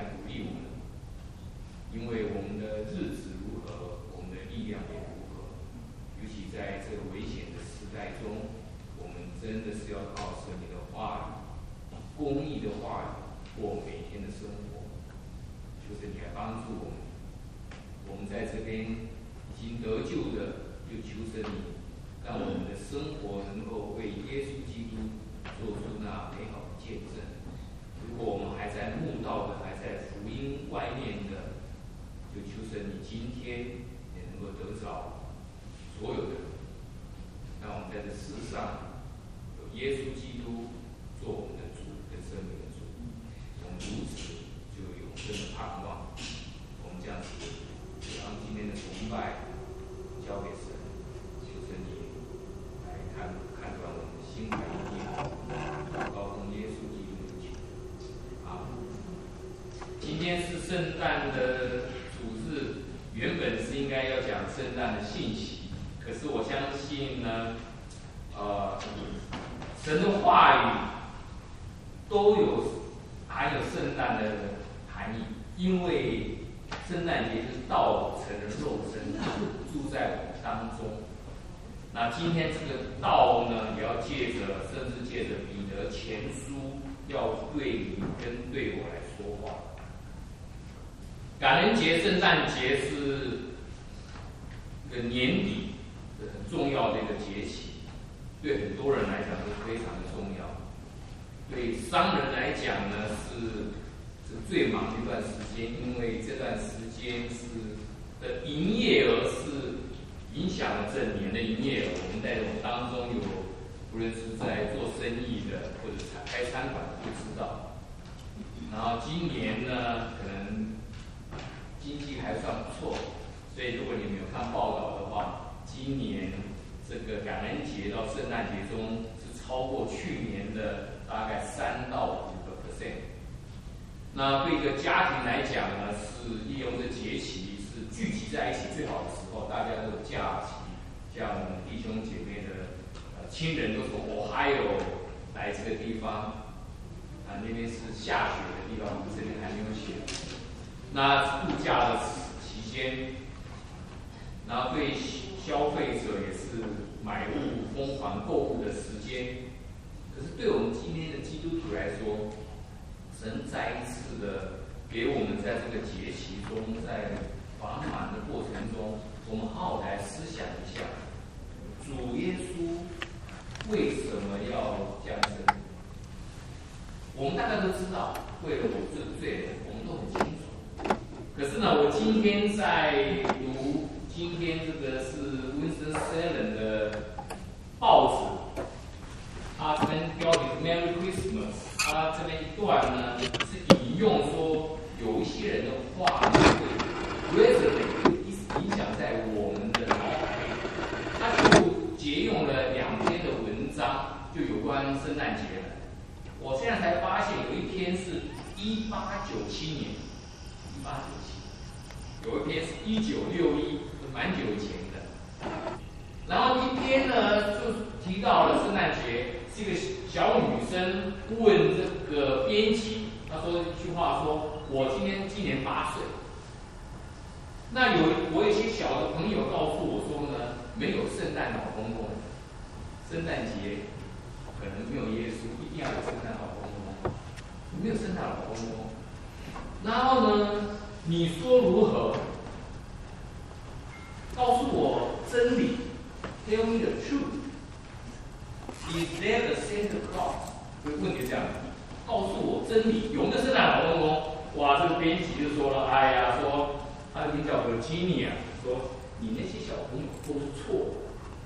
鼓励我们，因为我们的日子如何，我们的力量也如何。尤其在这个危险的时代中，我们真的是要靠神你的话语、公义的话语过每天的生活。就是你来帮助我们，我们在这边已经得救的，就求神你让我们的生活能够为耶稣基督做出那美好的见证。如果我们还在慕道的，还在福音外面的，就求神你今天也能够得着所有的，让我们在这世上有耶稣基督做我们的主跟生命的主，我们如此就有永生的盼望。我们这样子将今天的崇拜交给神，求神你来看断我们的心怀意念，祷告奉耶稣基督的名。啊，今天是圣诞的主日，原本是应该要讲圣诞的信息，可是我相信呢，神的话语都含有圣诞的含义，因为圣诞节就是道成了肉身，住在我们当中。那今天这个道呢，也要甚至借着彼得前书，要对你跟对我来说话。感恩节、圣诞节是一个年底很重要的一个节期，对很多人来讲都非常的重要。对商人来讲呢，是最忙的一段时间，因为这段时间的营业额是影响了整年的营业额。我们在我们当中有，无论是在做生意的或者开餐馆的都知道。然后今年呢，可能经济还算不错，所以如果你们有看报道的话，今年这个感恩节到圣诞节中是超过去年的大概3到5%。那对一个家庭来讲呢，是利用这节期是聚集在一起最好的时候，大家都有假期，像弟兄姐妹的亲人都从 Ohio 来这个地方，那边是下雪的地方，我们这边还没有雪。那度假的期间，然后对消费者也是买物疯狂购物的时间。可是对我们今天的基督徒来说，神再一次的给我们在这个节期中，在繁忙的过程中，我们好好来思想一下，主耶稣为什么要降生？我们大概都知道，为了我这个罪人，我们都很清楚。可是呢，我今天在读今天这个是 Winston-Salem 的报纸，他这边标题是 Merry Christmas， 他这边一段呢是引用说有一些人的话会 resonate 影响在我们的脑海里。他就借用了2篇的文章，就有关圣诞节的。我现在才发现有一篇是1897年，1897，有一篇是1961，蛮久以前的。然后一篇呢就提到了圣诞节，是一个小女生问这个编辑，她说一句话说：“我今年8岁。”那我有一些小的朋友告诉我说呢，没有圣诞老公公，圣诞节可能没有耶稣，一定要有圣诞老公公，没有圣诞老公公。然后呢，你说如何？告诉我真理 ，Tell me the truth. Is there a Santa Claus？ 问题这样，告诉我真理，有没有圣诞老公公？哇，这个编辑就说了，哎呀，说他的名叫 Virginia， 说你那些小朋友都是错的，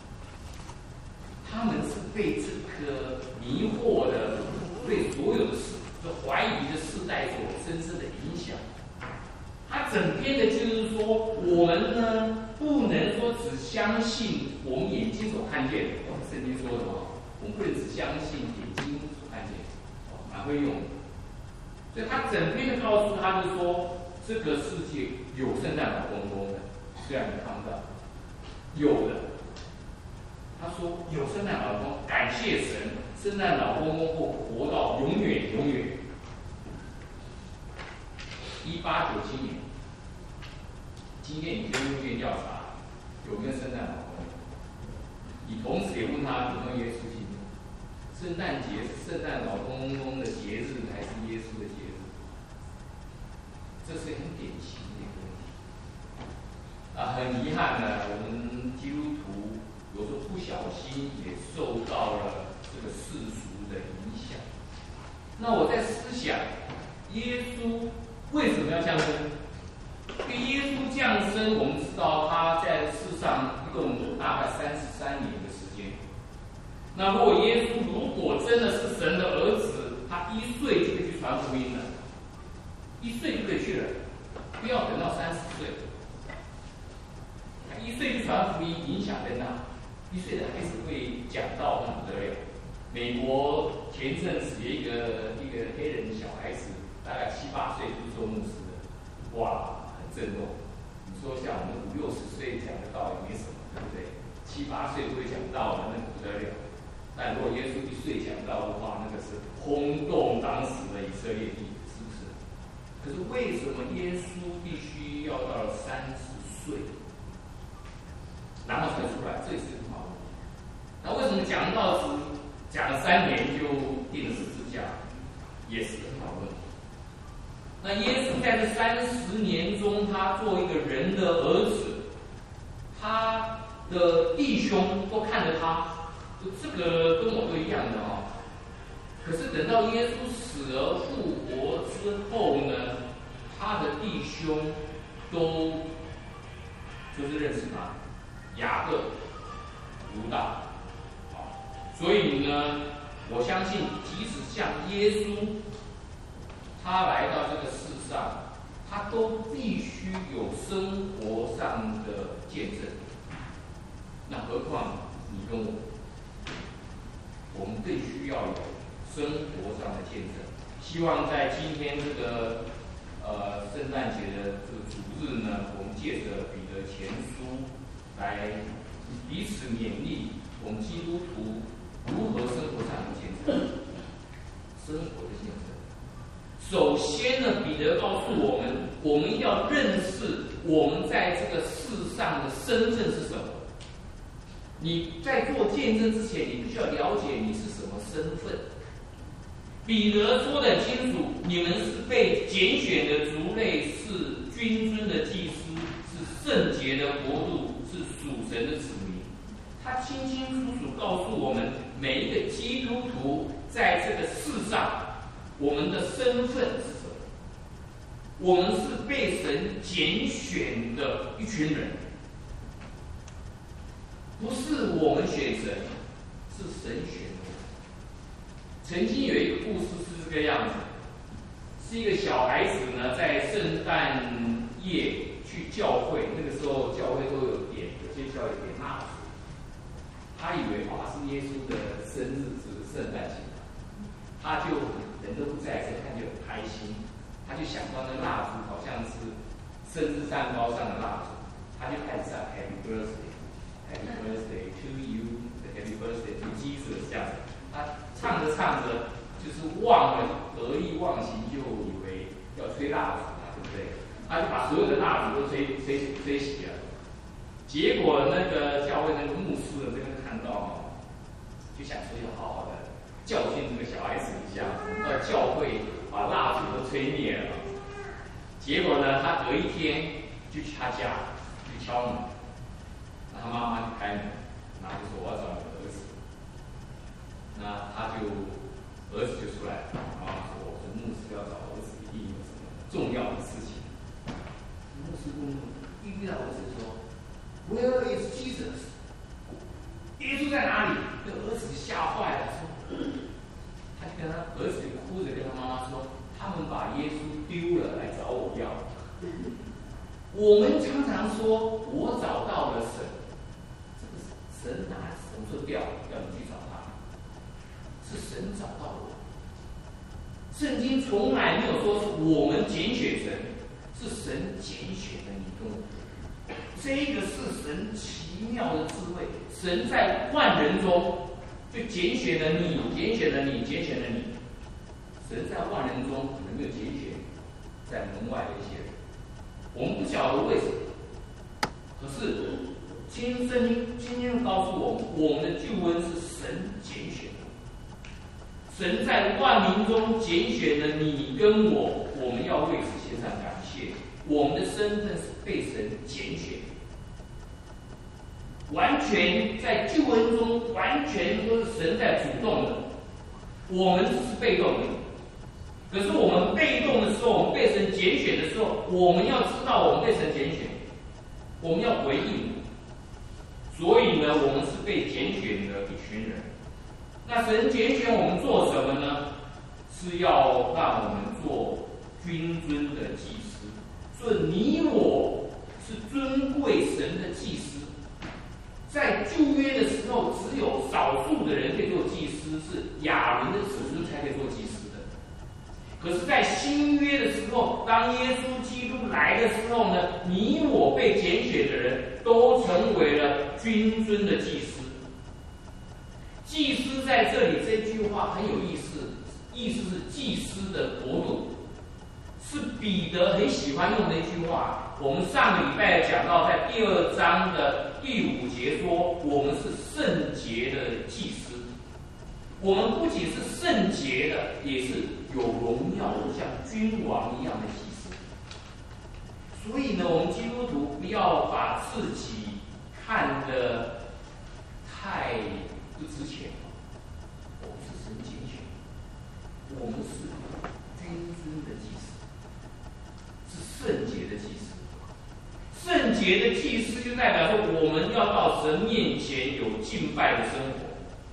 他们是被这个迷惑的，被所有的怀疑的世代所深深的影响。他整篇的就是说，我们呢不能说只相信我们眼睛所看见的，圣经说的嘛，我们不能只相信眼睛所看见的，蛮会用的。所以他整篇的告诉他就说，这个世界有圣诞老公公的，虽然你看不到，有的。他说有圣诞老公，感谢神，圣诞老公公会活到永远永远。 1897年，今天你可以问卷调查有没有圣诞老公，你同时也问他有没有耶稣基督。圣诞节是圣诞老公公的节日还是耶稣的节日？这是很典型的一个问题。很遗憾呢，我们基督徒有时候不小心也受到了这个世俗的影响。那我在思想，耶稣为什么要降生？因为耶稣降生，我们知道他在世上一共大概33年的时间。那如果耶稣如果真的是神的儿子，他1岁就可以去传福音了，1岁就可以去了，不要等到30岁。他1岁去传福音，影响更大。1岁的孩子会讲道，那不得了。美国前阵子有一个黑人小孩子，大概7、8岁就做牧师的，哇，很震动。你说像我们50、60岁讲的道也没什么，对不对？7、8岁不会讲道的，那不得了。但如果耶稣1岁讲道的话，那个是轰动当时的以色列地，是不是？可是为什么耶稣必须要到了30岁，然后才出来？这也是很好问题。那为什么讲道只讲了3年就钉了十字架，也是很好问题。那耶稣在这30年中，他做一个人的儿子，他的弟兄都看着他，这个跟我都一样的哦。可是等到耶稣死而复活之后呢，他的弟兄都就是认识他，雅各、犹大。所以呢，我相信，即使像耶稣，他来到这个世上，他都必须有生活上的见证。那何况你跟我，我们更需要有生活上的见证。希望在今天这个圣诞节的这个主日呢，我们借着彼得前书来彼此勉励我们基督徒如何生活上的见证，生活的见证。首先呢，彼得告诉我们，我们要认识我们在这个世上的身份是什么。你在做见证之前，你必须要了解你是什么身份。彼得说得很清楚，你们是被拣选的族类，是君尊的祭司，是圣洁的国度，是属神的子民。他清清楚楚告诉我们，每一个基督徒在这个世上，我们的身份是什么？我们是被神拣选的一群人，不是我们选神，是神选的。曾经有一个故事是这个样子，是一个小孩子呢，在圣诞夜去教会，那个时候教会都有些教会点蜡烛，他以为是耶稣的生日，是圣诞节，他就人都不在，看就很开心，他就想到那蜡烛好像是生日蛋糕上的蜡烛，他就开始唱 Happy Birthday。Happy birthday to you, Happy birthday to Jesus， 这样子，他唱着唱着，就是忘了，得意忘形，就以为要吹蜡烛嘛，对不对？他就把所有的蜡烛都吹熄了。结果那个教会那个牧师呢，这边看到，就想说要好好的教训这个小孩子一下，到教会把蜡烛都吹灭了。结果呢，他隔一天就去他家去敲门。他妈妈就开门，然后就说我要找你的儿子。那儿子就出来了，妈妈说我是牧师要找儿子，一定有什么重要的事情。牧师遇到儿子说 Where is Jesus？ 耶稣在哪里？那儿子吓坏了，说他就跟他儿子哭着跟他妈妈说，他们把耶稣丢了来找我要。我们常常说我找到了神。神哪什么时候掉，要你去找他？是神找到我。圣经从来没有说是我们拣选神，是神拣选了你跟我。这个是神奇妙的智慧。神在万人中就拣选了你，拣选了你，拣选了你。神在万人中可能没有拣选在门外的一些人，我们不晓得为什么。可是，圣经今天告诉我们，我们的救恩是神拣选的。神在万民中拣选了你跟我，我们要为此献上感谢。我们的身份是被神拣选的，完全在救恩中，完全都是神在主动的，我们只是被动的。可是我们被动的时候，我们被神拣选的时候，我们要知道我们被神拣选，我们要回应。所以呢，我们是被拣选的一群人。那神拣选我们做什么呢？是要让我们做君尊的祭司。所以你我是尊贵神的祭司。在旧约的时候，只有少数的人可以做祭司，是亚伦的子孙才可以做祭司的。可是，在新约的时候，当耶稣基督来的时候呢，你我被拣选的人都成为了君尊的祭司。祭司在这里这句话很有意思，意思是祭司的国度，是彼得很喜欢用的一句话。我们上个礼拜讲到，在第2章的第5节说，我们是圣洁的祭司。我们不仅是圣洁的，也是有荣耀的，像君王一样的祭司。所以呢，我们基督徒不要把自己看得太不值钱。我们是神拣选，我们是君尊的祭司，是圣洁的祭司。圣洁的祭司就代表说，我们要到神面前有敬拜的生活。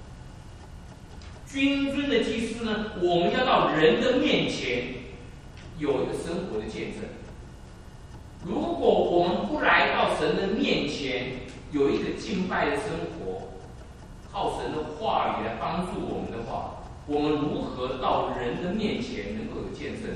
君尊的祭司呢，我们要到人的面前有一个生活的见证。如果我们不来到神的面前有一个敬拜的生活，靠神的话语来帮助我们的话，我们如何到人的面前能够有见证？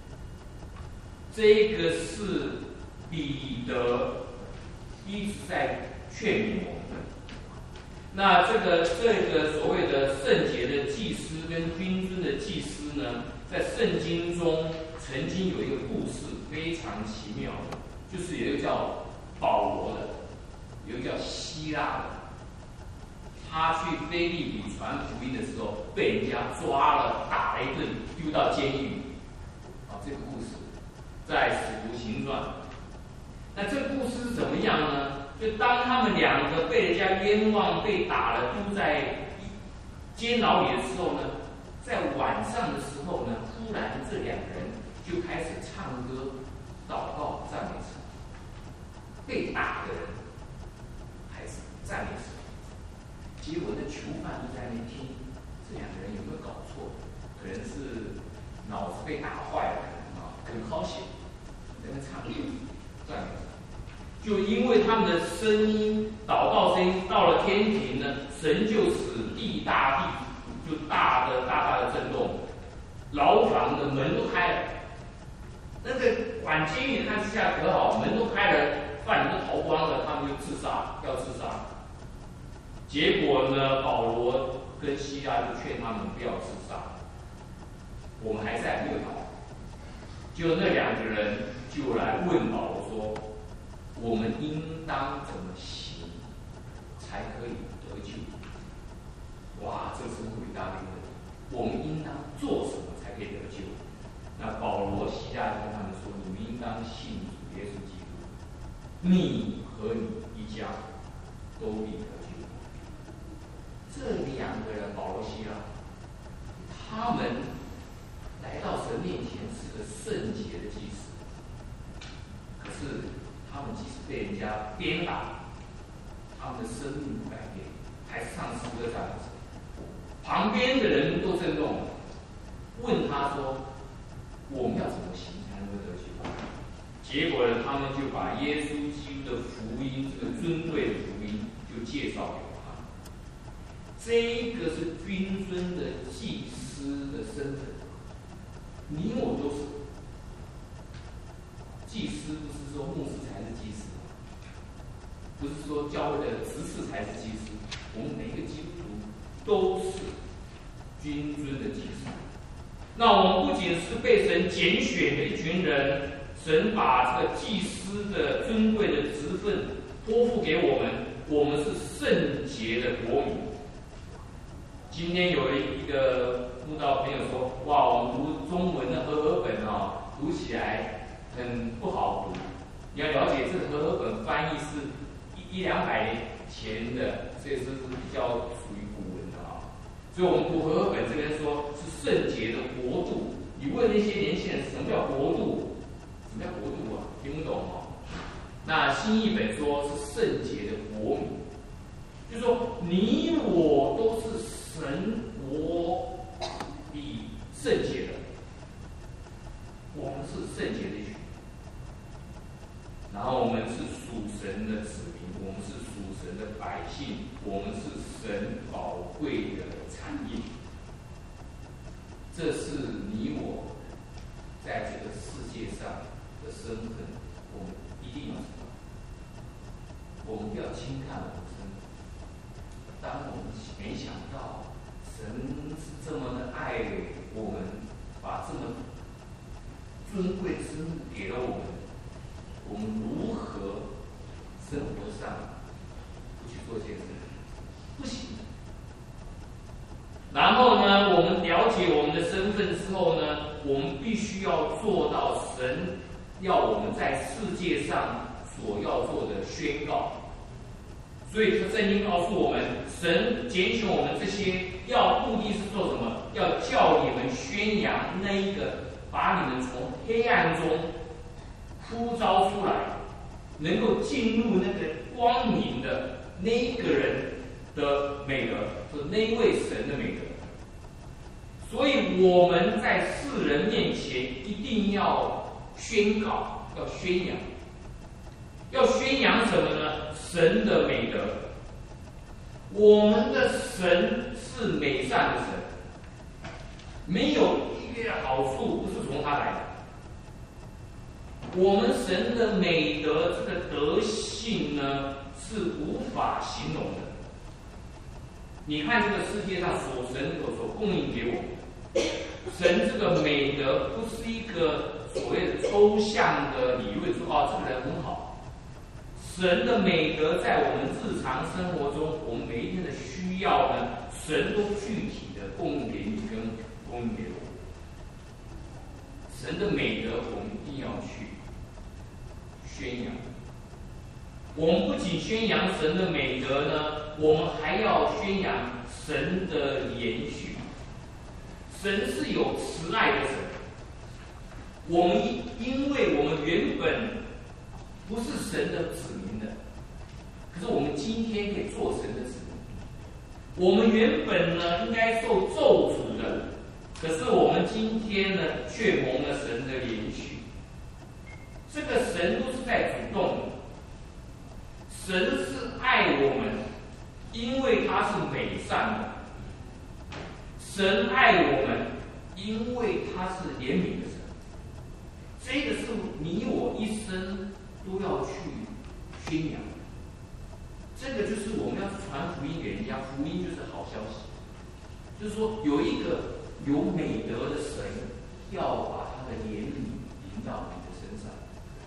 这个是彼得一直在劝勉我们的。那这个所谓的圣洁的祭司跟君尊的祭司呢，在圣经中曾经有一个故事非常奇妙的，就是有一个叫保罗的，有一个叫希腊的，他去腓立比传福音的时候，被人家抓了，打了一顿，丢到监狱。这个故事在《使徒行传》。那这个故事是怎么样呢？就当他们两个被人家冤枉、被打了，丢在监牢里的时候呢，在晚上的时候呢，突然这两个人就开始唱歌、祷告、赞美神。被打的人还是赞美神。结果那囚犯就在那边听，这两个人有没有搞错？可能是脑子被打坏了啊，很高兴，在那唱歌赞美神。就因为他们的声音、祷告声音到了天庭呢，神就使地大就大的震动，牢房的门都开了。那个管监狱看之下可好，门都开了，犯人都逃光了，他们就要自杀。结果呢，保罗跟希拉就劝他们不要自杀，我们还在，没有逃。就那两个人就来问保罗说，我们应当怎么行才可以得救？哇，这是伟大的一个问题。我们应当做什么才可以得救？那保罗、希拉跟他们说，你们应当信主耶稣基督，你和你一家都必得救。这两个人，保罗、希拉，他们来到神面前是个圣洁的祭司，可是他们即使被人家鞭打，他们的生命不改变，还是唱诗歌赞美神。旁边的人都震动了，问他说：“我们要怎么行才能够得救？”结果呢，他们就把耶稣基督的福音，这个尊贵的福音，就介绍给他。这个是君尊的祭司的身份，你我都是。祭司不是说牧师才是祭司，不是说教会的执事才是祭司，我们每一个基督徒都是君尊的祭司。 那我们不仅是被神拣选的一群人，神把这个祭司的尊贵的职分托付给我们，我们是圣洁的国民。今天有一个慕道朋友说：“哇，我们读中文的和合本读起来很不好读。你要了解，这个和合本翻译是100-200年前的，所以说是比较属于古文的所以我们读和合本这边说是圣洁的国度。你问那些年轻人什么叫国度？什么叫国度听不懂那新译本说是圣洁的国民，就是说你我都是神国里圣洁的，我们是圣洁的一群。然后我们是属神的子民，我们是属神的百姓，我们是神宝贵的产业。这是你我在这个世界上的身份，我们一定要知道。我们不要轻看我们的身份。当我们没想到神是这么的爱我们，把这么尊贵的身份给了我们，我们如何生活上不去做这件事？不行。然后呢，我们了解我们的身份之后呢，我们必须要做到神要我们在世界上所要做的宣告。所以圣经告诉我们，神拣选我们这些目的是做什么？要叫你们宣扬那一个把你们从黑暗中呼召出来，能够进入那个光明的那一个人的美德，是那一位神的美德。所以我们在世人面前一定要宣告，要宣扬。要宣扬什么呢？神的美德。我们的神是美善的神，没有一点好处不是从他来的。我们神的美德这个德性呢，是无法形容的。你看这个世界上神所供应给我们，神这个美德不是一个所谓的抽象的理论，说这个人很好。神的美德在我们日常生活中，我们每一天的需要呢，神都具体的供应给你跟供应给我。神的美德我们一定要去宣扬。我们不仅宣扬神的美德呢，我们还要宣扬神的延续。神是有慈爱的神，我们因为我们原本不是神的子民的，可是我们今天可以做神的子民。我们原本呢应该受咒诅的，可是我们今天呢却蒙了神的连续。这个神都是在主动的，神是爱我们，因为他是美善的。神爱我们，因为他是怜悯的神。这个是你我一生都要去宣扬。这个就是我们要传福音给人家，福音就是好消息，就是说有一个有美德的神要把他的怜悯临到你的身上。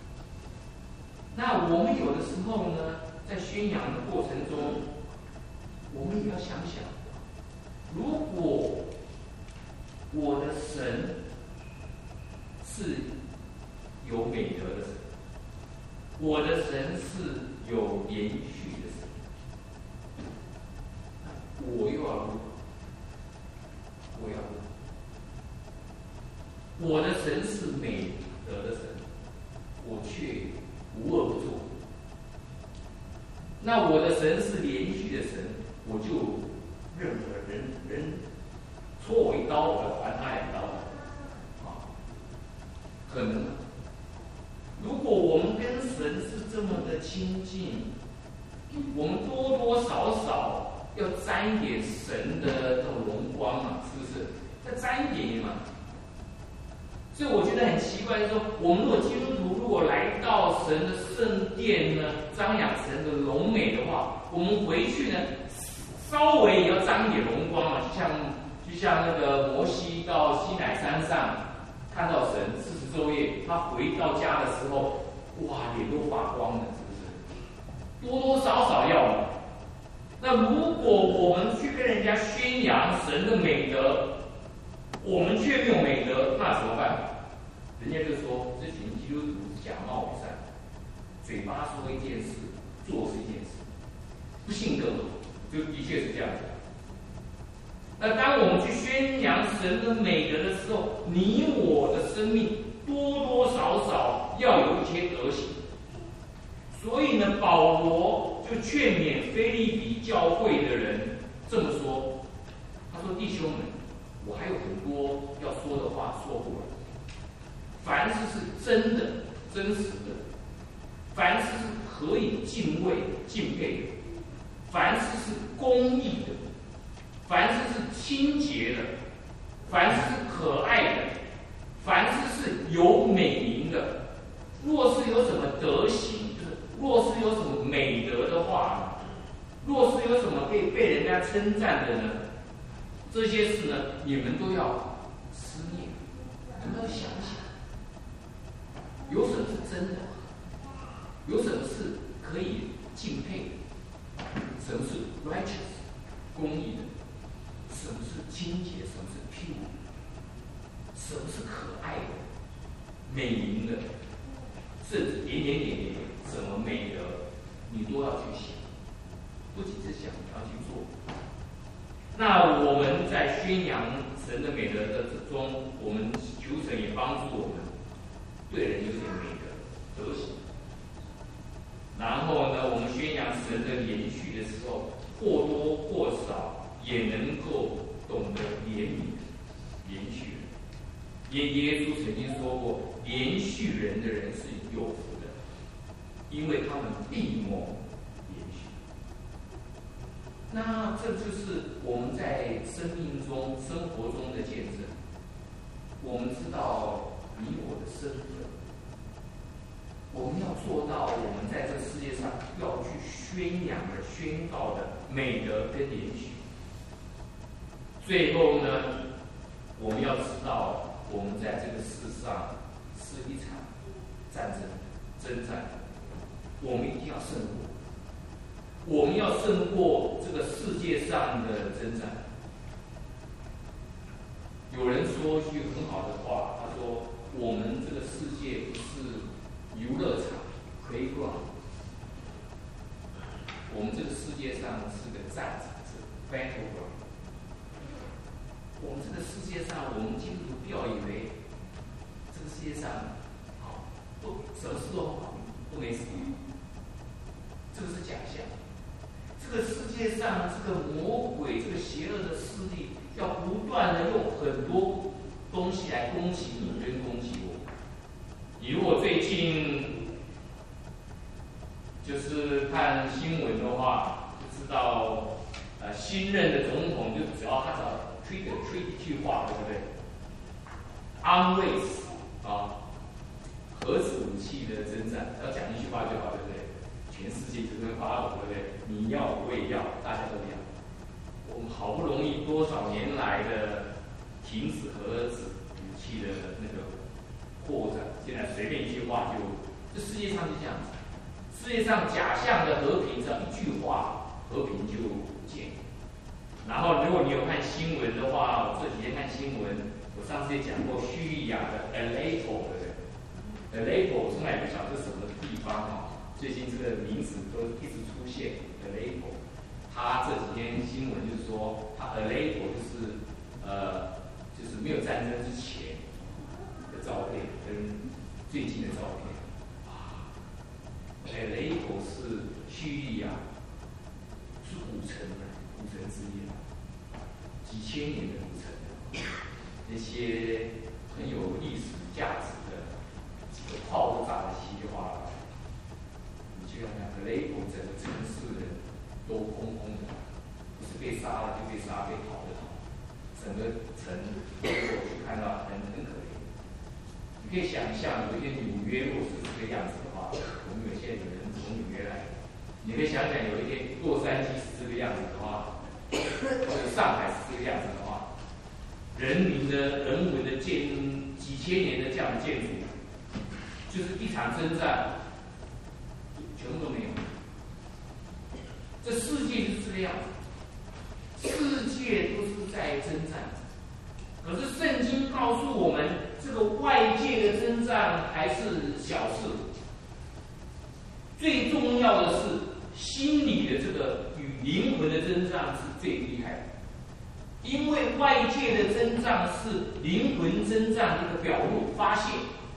那我们有的时候呢，在宣扬的过程中，我们也要想想，如果我的神是有美德的神，我的神是有连续的神，我又要如何？我要如何？我的神是美德的神，我却无恶不作。那我的神是连续的神，我就任何人戳我一刀，我还他一刀，可能。如果我们跟神是这么的亲近，我们多多少少要沾一点神的这种荣光嘛，是不是？再沾一点嘛。所以我觉得很奇怪，就是说，我们如果基督徒如果来到神的圣殿呢，张扬神的荣美的话，我们回去呢，稍微也要沾一点荣光嘛，就就像那个摩西到西乃山上看到神40昼夜，他回到家的时候，哇，脸都发光了，是不是？多多少少要嘛。那如果我们去跟人家宣扬神的美德，我们却没有美德，那怎么办？人家就说这群基督徒假冒伪善，嘴巴说一件事，做是一件事，不信更好，就的确是这样子。那当我们去宣扬神的美德的时候，你我的生命多多少少要有一些德行。所以呢，保罗就劝勉腓立比教会的人这么说，他说：“弟兄们，我还有很多要说的话说不完。凡事是真的、真实的，凡事是可以敬畏、敬佩的，凡事是公义的，凡事是清洁的，凡事是可爱的，凡事是有美名的。若是有什么德行，若是有什么美德的话，若是有什么可以被人家称赞的呢？这些事呢，你们都要思念，你们要想想，有什么是真的，有什么是可以敬佩的，什么是 righteous 公义的，什么是清洁，什么是 pure， 什么是可爱的、美名的，甚至点点点点什么美德，你都要去想，不仅是想，你要去做。那我们在宣扬神的美德的中，我们求神也帮助我们对人有点美德德行。然后呢，我们宣扬神的连续的时候，或多或少也能够懂得怜悯连续人。耶稣曾经说过，连续人的人是有福的，因为他们必蒙连续。那这就是我们在生命中、生活中的见证。我们知道你我的身份，我们要做到我们在这世界上要去宣扬的、宣告的美德跟连续。最后呢，我们要知道，我们在这个世上是一场战争、征战，我们一定要胜过。我们要胜过这个世界上的征战。有人说一句很好的话，他说：“我们这个世界不是游乐场 （playground）， 我们这个世界上是个战场，是 battleground。我们这个世界上，我们基督徒不要以为这个世界上好，什么事都好，都没事，这个是假象。这个世界上，这个魔鬼、这个邪恶的势力，要不断的用很多东西来攻击你跟攻击我。你如果最近就是看新闻的话，就知道新任的总统就只要他推一句话，对不对？安慰死啊，核子武器的征战，只要讲一句话就好，对不对？全世界就跟发抖，对不对？你要我也要，大家都要。我们好不容易多少年来的停止核子武器的那个扩展，现在随便一句话就，这世界上是这样子。世界上假象的和平，只要一句话，和平就不见。然后，如果你有看新闻的话，我这几天看新闻，我上次也讲过叙利亚的 Aleppo， 对不对 ？Aleppo 从来不晓得是什么地方啊。最近这个名词都一直出现 Aleppo， 他这几天新闻就是说，他 Aleppo 就是没有战争之前的照片跟最近的照片啊。Aleppo 是叙利亚，是古城之一，几千年的古城，那些很有历史价值的几个炮都炸得稀里哗啦。就像那个雷普整个城市人都空空的，不是被杀了就被杀，被逃的逃，整个城我去看到很可怜。你可以想象，有一天纽约若是这个样子的话，我们现在有人从纽约来，你可以想想有一天洛杉矶是这个样子的话，或者上海是这个样子的话， 人文的几千年的这样的建筑，就是一场征战，全部都没有。这世界就是这个样子，世界都是在征战。可是圣经告诉我们，这个外界的征战还是小事，最重要的是心理的这个与灵魂的征战是最厉害的。因为外界的征战是灵魂征战的一个表露发泄，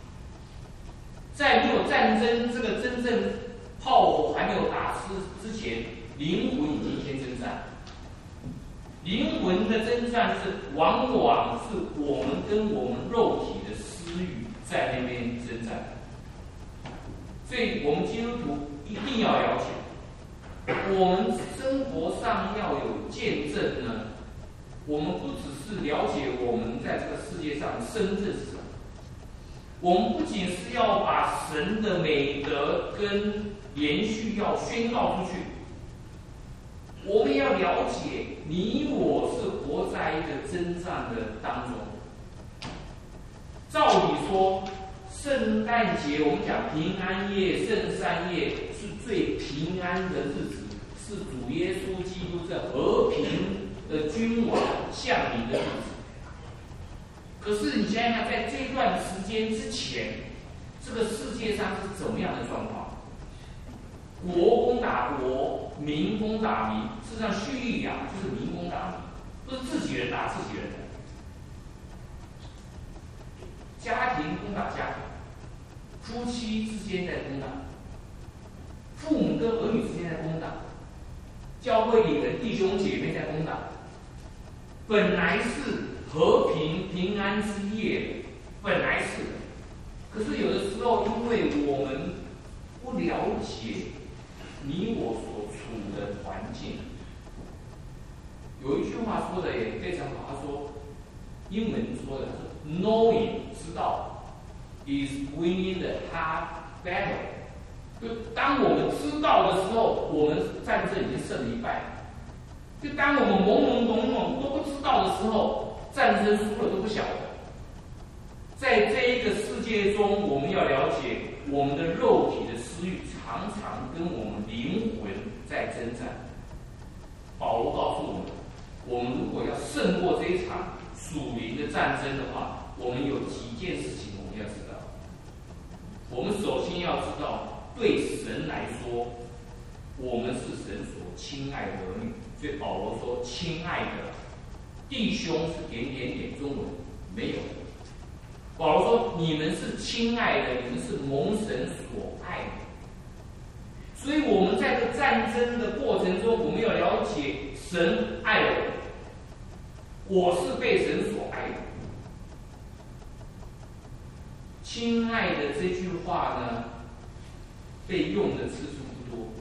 在没有战争这个真正炮火还没有打之前，灵魂已经先征战。灵魂的征战是往往是我们跟我们肉体的私欲在那边征战，所以我们基督徒一定要了解，我们生活上要有见证呢。我们不只是了解我们在这个世界上的身份是什么，我们不仅是要把神的美德跟连续要宣告出去，我们要了解你我是活在一个征战的当中。照理说，圣诞节我们讲平安夜、圣三夜是最平安的日子，是主耶稣基督这和平的君王降临的日子。可是你想想看，在这段时间之前，这个世界上是怎么样的状况？国攻打国，民攻打民。事实上，叙利亚就是民攻打民，不是自己人打自己人的。家庭攻打家庭，夫妻之间在攻打，父母跟儿女之间在攻打，教会里的弟兄姐妹在攻打。本来是和平平安之夜，本来是，可是有的时候，因为我们不了解你我所处的环境，有一句话说的也非常好，他说，英文说的是 "Knowing 知道 is winning the hard battle"， 就当我们知道的时候，我们战争已经胜了一半。就当我们懵懵懂懂都不知道的时候，战争输了都不晓得。在这一个世界中，我们要了解我们的肉体的私欲常常跟我们灵魂在征战。保罗告诉我们，我们如果要胜过这一场属灵的战争的话，我们有几件事情我们要知道。我们首先要知道，对神来说，我们是神所亲爱的儿女。所以保罗说：“亲爱的弟兄是点点点，中文没有。”保罗说：“你们是亲爱的，你们是蒙神所爱的。”所以我们在这战争的过程中，我们要了解神爱了我，我是被神所爱的。亲爱的这句话呢，被用的次数不多。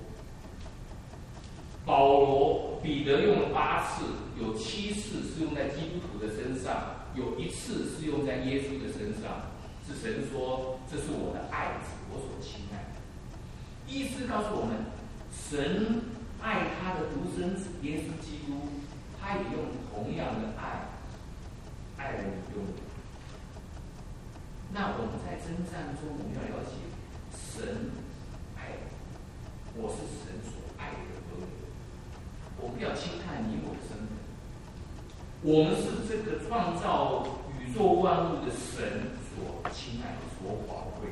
保罗、彼得用了8次，有7次是用在基督徒的身上，有1次是用在耶稣的身上。是神说：“这是我的爱子，我所亲爱的。”意思告诉我们，神爱他的独生子耶稣基督，他也用同样的爱了你，用你。那我们在征战中，我们要了解神爱我，我是神所爱的儿女。我们不要轻看你我的身份，我们是这个创造宇宙万物的神所亲爱、所宝贵。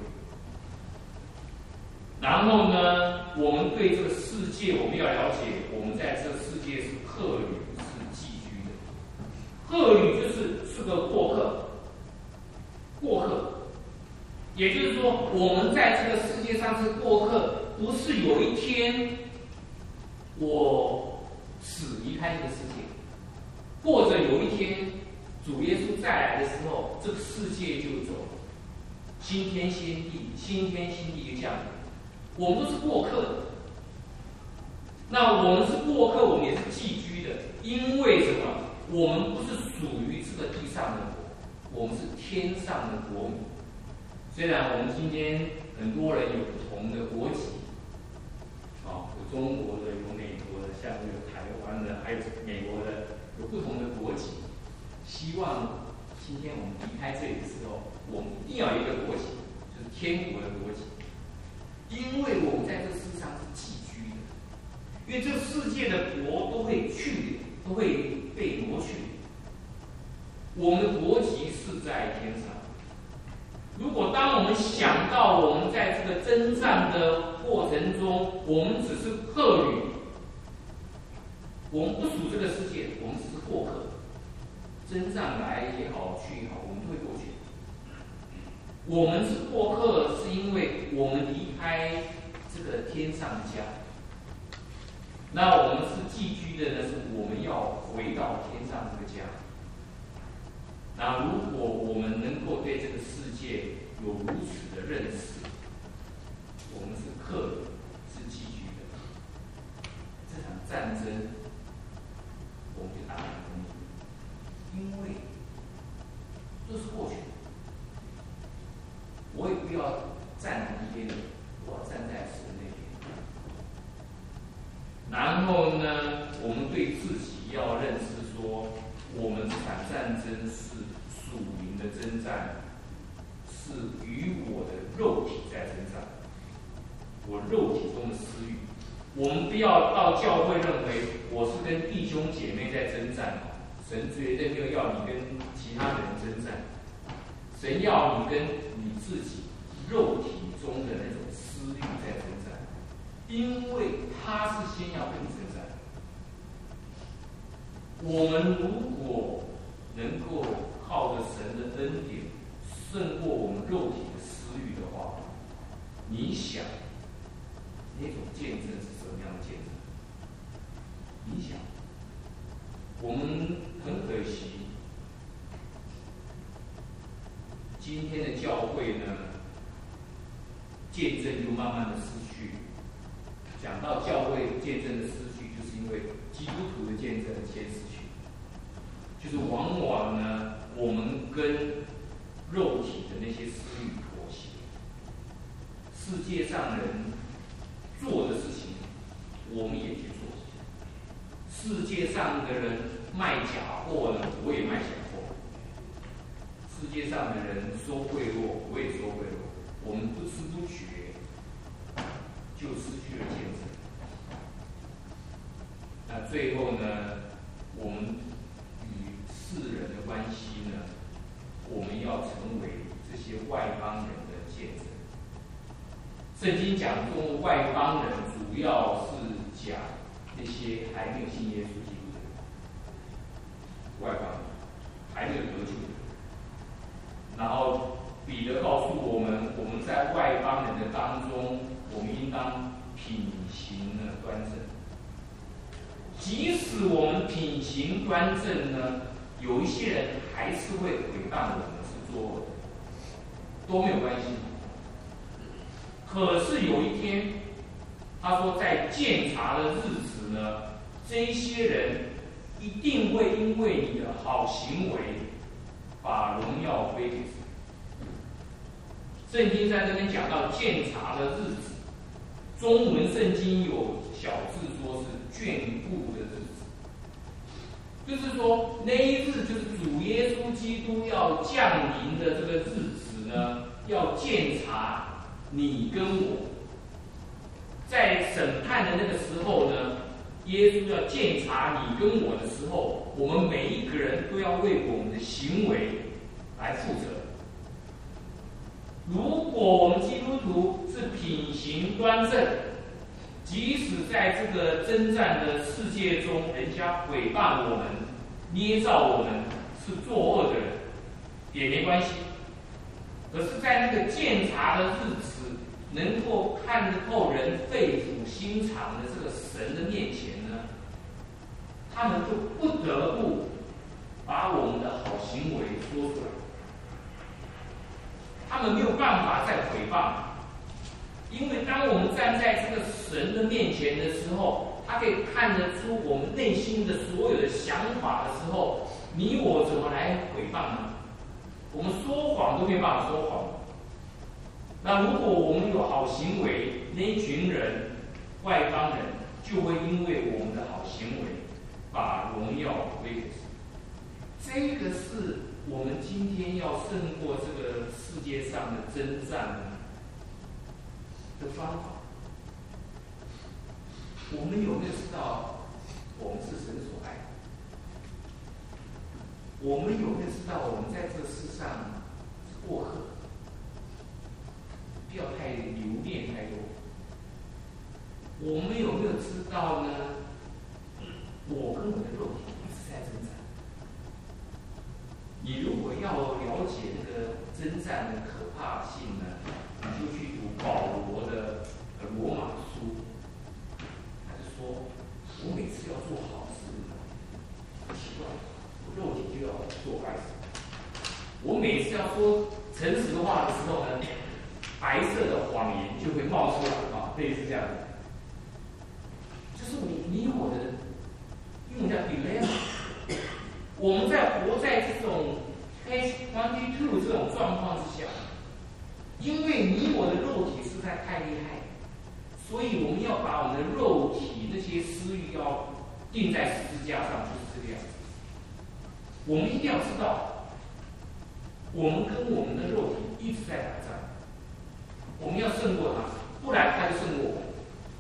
然后呢，我们对这个世界，我们要了解，我们在这个世界是客旅，是寄居的。客旅就是个过客。也就是说，我们在这个世界上是过客，不是有一天我死离开这个世界，或者有一天主耶稣再来的时候，这个世界就走了，新天新地就降临。我们都是过客的。那我们是过客，我们也是寄居的，因为什么？我们不是属于这个地上的国，我们是天上的国民。虽然我们今天很多人有不同的国籍，有中国的，有美国的，像有台湾的，还有美国的，有不同的国籍。希望今天我们离开这里的时候，我们一定要有一个国籍，就是天国的国籍，因为我们在这世上是寄居的，因为这个世界的国都会去，都会被挪去。我们的国籍是在天上。如果当我们想到我们在这个征战的过程中，我们只是客旅，我们不属这个世界，我们只是过客。征战来也好，去也好，我们都会过去。我们是过客，是因为我们离开这个天上的家。那我们是寄居的呢，是我们要回到天上这个家。那如果我们能够对这个世界有如此的认识，我们是客人，是寄居的。这场战争，我们就打得很赢，因为都是过去的。我也不要站哪一边的，我要站在神那边。然后呢，我们对自己要认识说，我们这场战争是属灵的征战，是与我的肉体在征战，我肉体中的私欲。我们不要到教会认为我是跟弟兄姐妹在征战，神绝对没有要你跟其他人征战，神要你跟你自己肉体中的那种私欲在征战，因为他是先要跟你征战。我们如果能够靠着神的恩典胜过我们肉体的私欲的话，你想那种见证是什么样的见证？你想，我们很可惜，今天的教会呢，见证就慢慢的失去。讲到教会见证的失去，就是因为基督徒的见证先失去。就是往往呢，我们跟肉体的那些私欲妥协。世界上人做的事情，我们也去做。世界上的人卖假货呢，我也卖假货。世界上的人收贿赂，我也收贿赂。我们不知不觉就失去了见证。那最后呢，我们与世人的关系呢，我们要成为这些外邦人的见证。圣经讲中外邦人，主要是讲那些还没有信耶稣基督的人，外邦人还没有得救的人。然后彼得告诉我们，我们在外邦人的当中，我们应当品行呢端正。即使我们品行端正呢，有一些人还是会诽谤我们是作恶的，都没有关系。可是有一天，他说在鉴察的日子呢，这一些人一定会因为你的好行为，把荣耀归给神。圣经在这边讲到鉴察的日子，中文圣经有小字说是眷顾的日子，就是说那一日就是主耶稣基督要降临的这个日子呢，要鉴察你跟我。在审判的那个时候呢，耶稣要鉴察你跟我的时候，我们每一个人都要为我们的行为来负责。如果我们基督徒是品行端正，即使在这个征战的世界中，人家诽谤我们、捏造我们是作恶的人，也没关系。可是，在那个鉴察的日子，能够看得透人肺腑心肠的这个神的面前呢，他们就不得不把我们的好行为说出来。他们没有办法再诽谤，因为当我们站在这个神的面前的时候，他可以看得出我们内心的所有的想法的时候，你我怎么来诽谤呢？我们说谎都没有办法说谎。那如果我们有好行为，那一群人外邦人就会因为我们的好行为，把荣耀归给神。这个是我们今天要胜过这个世界上的征战的方法，我们有没有知道我们是神所爱的？我们有没有知道我们在这世上是过客？不要太留恋太多。我们有没有知道呢？我跟我的肉体一直在征战。你如果要了解那个征战的可怕性呢，你就去读保罗的罗马书。他就说，我每次要做好事，奇怪，我肉体就要做坏事。我每次要说诚实的话的时候呢，白色的谎言就会冒出来啊，类似这样子。就是你我的，用叫 dilemma。我们在活在这种 catch-22 这种状况之下，因为你我的肉体实在太厉害，所以我们要把我们的肉体那些私欲要钉在十字架上，就是这个样子。我们一定要知道，我们跟我们的肉体一直在打仗，我们要胜过它，不然它就胜过我们。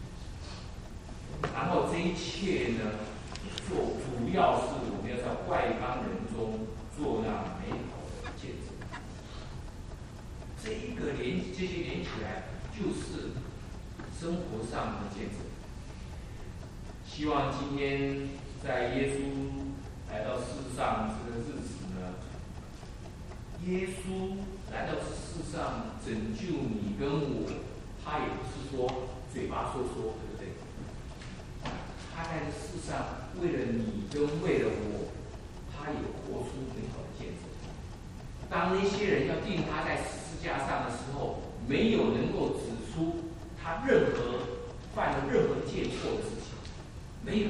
然后这一切呢，主要是我们要在外邦人中做那美好的见证。这些连起来，就是生活上的见证。希望今天在耶稣来到世上这个日子呢，耶稣来到这世上拯救你跟我，他也不是说嘴巴说说，对不对？他在这世上为了你跟为了我，他也活出美好的见证。当那些人要钉他在十字架上的时候，没有能够指出他犯了任何见错的事情，没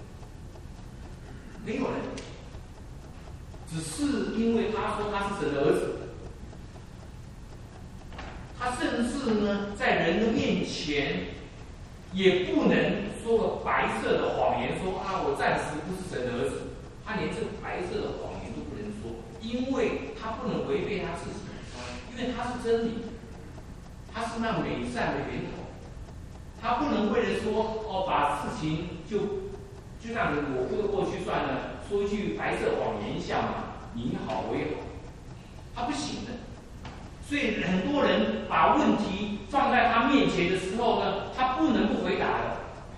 有人，只是因为他说他是神的儿子，他甚至呢在人的面前也不能说个白色的谎言，说啊我暂时不是神的儿子，他连这个白色的谎言都不能说，因为他不能违背他自己，因为他是真理，他是那美善的源头，他不能为了说把事情就这样子抹不过去算了，说一句白色谎言一下嘛，你好我也好，他不行的。所以很多人把问题放在他面前的时候呢，他不能不回答的。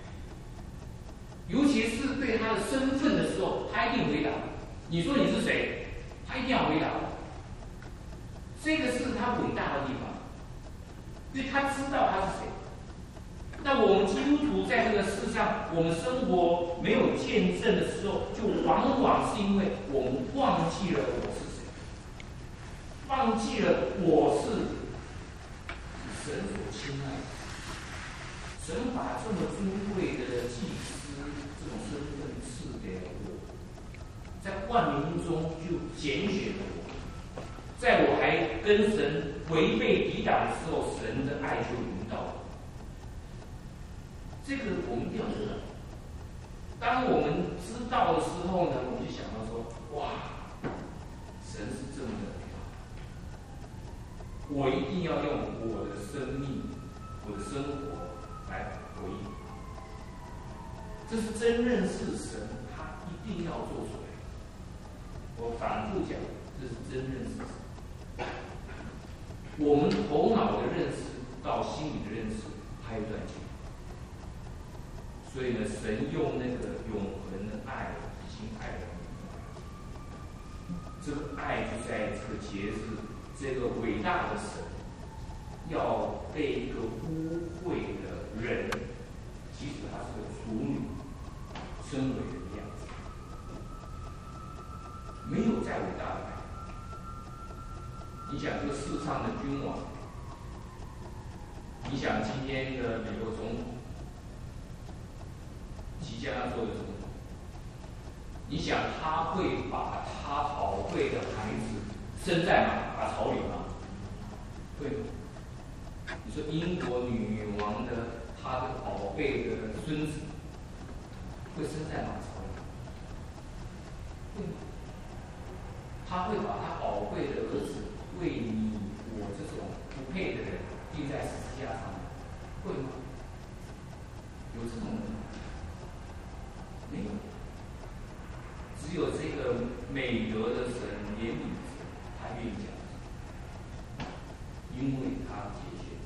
尤其是对他的身份的时候，他一定回答。你说你是谁？他一定要回答。这个是他伟大的地方，因为他知道他是谁。那我们基督徒在这个世上，我们生活没有见证的时候，就往往是因为我们忘记了我是谁，忘记了我是神所亲爱的。神把这么尊贵的祭司这种身份赐给了我，在万民中就拣选了我，在我还跟神违背抵挡的时候，神的爱就临到了。这个我们一定要知道。当我们知道的时候呢，我们就想到说：哇，神是这么的美好，我一定要用我的生命、我的生活来回应。这是真认识神，他一定要做出来。我反复讲，这是真认识神。我们头脑的认识到心理的认识还有一段距离。所以呢，神用那个永恒的爱已经爱了我们。这个爱就在这个节日，这个伟大的神要被一个污秽的人，即使他是个处女，身为人的样子，没有再伟大的爱。你想这个世上的君王，你想今天的美国总统，即将要做的总统，你想他会把他宝贵的孩子生在马槽里吗？会吗？你说英国女王的她的宝贝的孙子会生在马槽里？会吗？他会把他会吗？有这种人吗？没有。只有这个美德的神、怜悯的神，他愿意讲，因为他界限。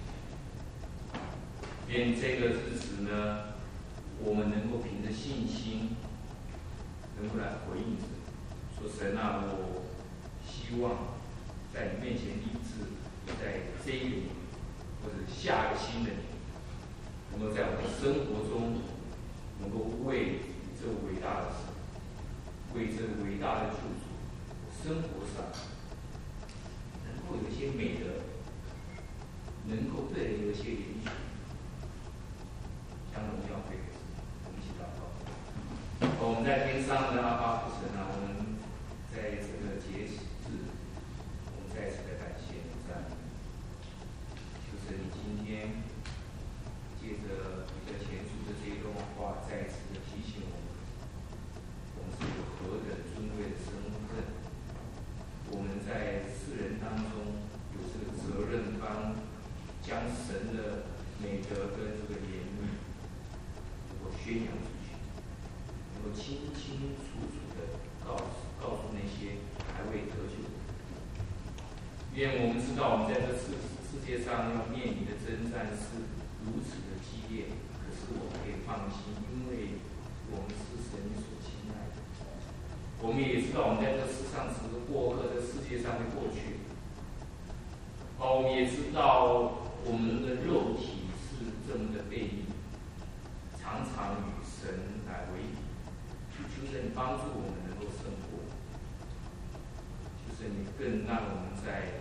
愿这个日子呢，我们能够凭着信心，能够来回应神，说神啊，我希望在你面前立志，在这一个年或者下一个新的年，能够在我的生活中，能够为这伟大的神，为这伟大的救主，生活上能够有一些美德，能够对人有一些怜悯，将荣耀归给神。我们一起祷告。我们在天上的阿爸父神啊，我们在这个节日，我们再次的感谢你赞美，就是你今天借着你的前述的这一段话，再一次的提醒我们，我们是有何等尊贵的身份，我们在世人当中有这个责任，将神的美德跟这个怜悯，能够宣扬出去，能够清清楚楚的告诉那些还未得救的人。愿我们知道，我们在这世界上要面临的征战是如此的激烈，可是我们可以放心，因为我们是神所亲爱的。我们也知道，我们在这世上只是过客，在世界上会过去。我们也知道，我们的肉体是这么的悖逆，常常与神来为敌。求神你帮助我们能够胜过，求神你更让我们在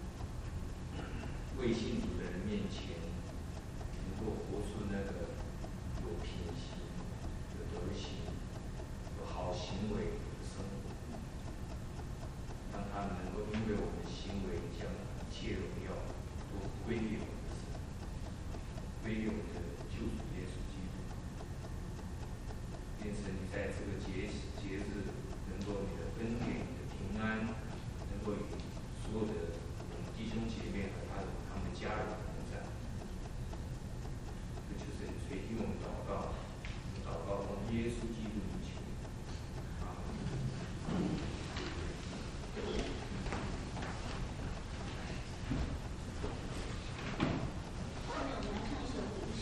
未信主的人面前，能够活出那个有品行、有德行、有好行为的生活，让他们能够因为我们的行为，将一切荣耀都归给我们的神，归给我们的救主耶稣基督。愿神你在这个节日，能够你的恩典、你的平安，能够与所有的我们弟兄姐妹和他们的家人同在。这就是你垂听我们祷告，祷告奉耶稣基督名求。阿门。 下面我们来唱一首古诗。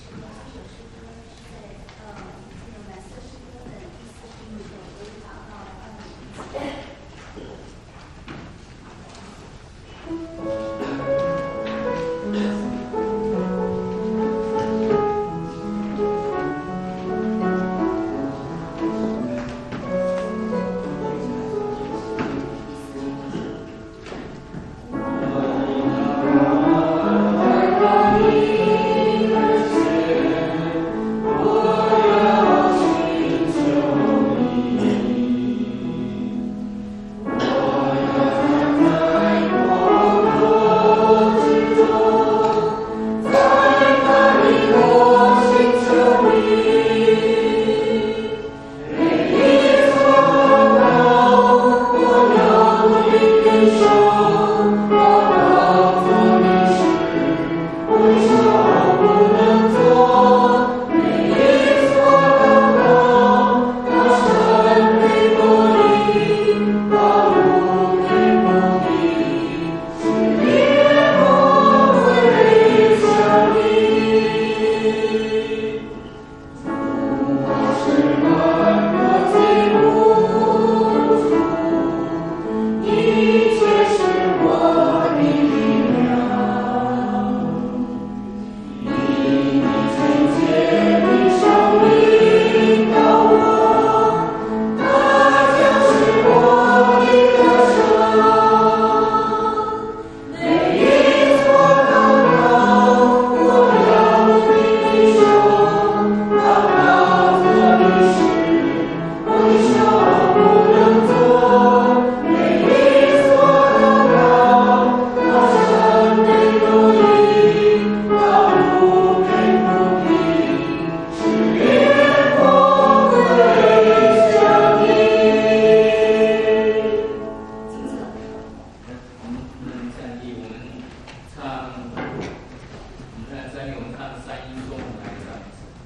三年，我们唱三一中午来唱一次。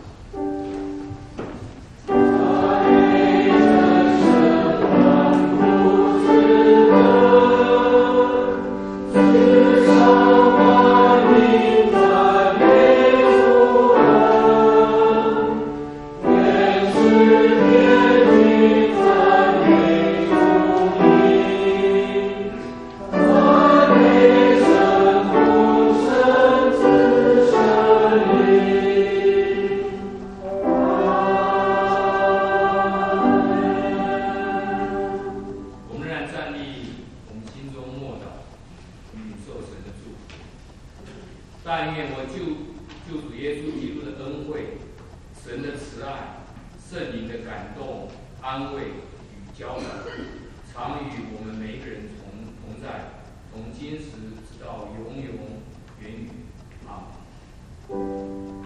但愿我救主耶稣基督的恩惠、神的慈爱、圣灵的感动、安慰与教导，常与我们每一个人同在，从今时直到永永远远。阿们。